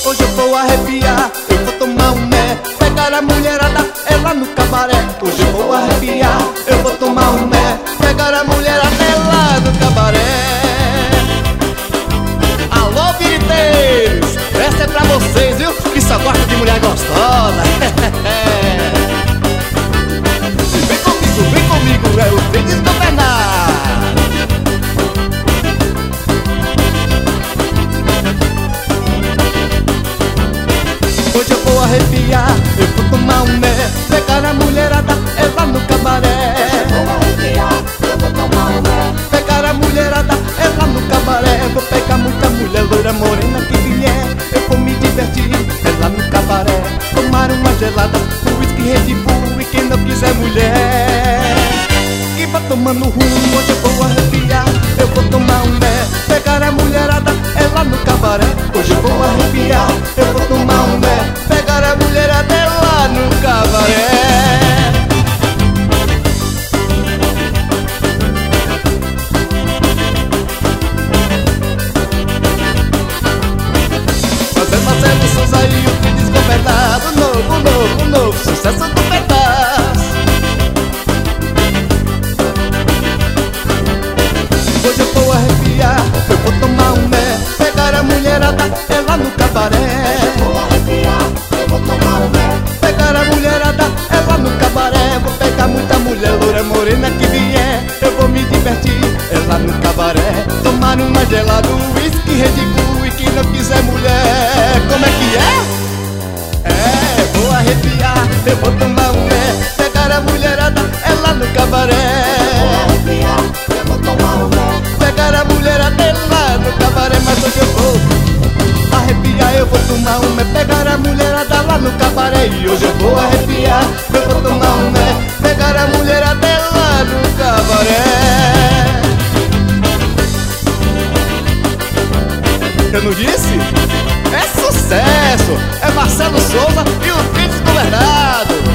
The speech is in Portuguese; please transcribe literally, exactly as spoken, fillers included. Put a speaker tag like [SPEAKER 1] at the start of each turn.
[SPEAKER 1] Hoje eu vou arrepiar, eu vou tomar um mé, pegar a mulherada, ela no cabaré. Hoje eu vou arrepiar, eu vou tomar um mé, pegar a mulherada, ela no cabaré. Alô, viriteiros, essa é pra vocês, viu? Que só gosta de mulher gostosa. Vem comigo, vem comigo, é o trem desgovernado. Hoje eu vou arrepiar, eu vou tomar um mé, pegar a mulherada, ela no cabaré.
[SPEAKER 2] Hoje eu vou arrepiar, eu vou tomar um mé,
[SPEAKER 1] pegar a mulherada, ela no cabaré. Vou pegar muita mulher loira morena que vier, eu vou me divertir, ela no cabaré. Tomar uma gelada, uísque, Red Bull, e quem não quiser mulher que vá tomando rumo. Hoje eu vou arrepiar, eu vou tomar um mé, pegar a mulherada, ela no cabaré. Hoje eu vou arrepiar, eu vou tomar um mé, pegar a mulherada, ela no cabaré. Marcelo Souza e o Trem Desgovernado, novo, novo, novo sucesso do pedaço. Hoje eu vou arrepiar, eu vou tomar um mé, pegar a mulherada, ela no cabaré.
[SPEAKER 2] hoje eu vou arrepiar, eu vou tomar um mé,
[SPEAKER 1] Pegar a mulherada, ela no cabaré. Vou pegar muita mulher loura morena que vier, eu vou me divertir, ela no cabaré. Tomar uma gelada, uísque, Red Bull, e quem não quiser mulher, como é que é? É, vou arrepiar, eu vou tomar um mé, pegar a mulherada, ela no cabaré.
[SPEAKER 2] vou arrepiar, eu vou tomar um mé,
[SPEAKER 1] Pegar a mulherada, ela no cabaré. Mas hoje eu vou arrepiar, eu vou tomar um mé, pegar a mulherada lá no cabaré. E hoje eu vou arrepiar, eu vou tomar um mé, pegar a mulherada lá no cabaré. Eu não disse? É sucesso! É Marcelo Souza e o Trem Desgovernado.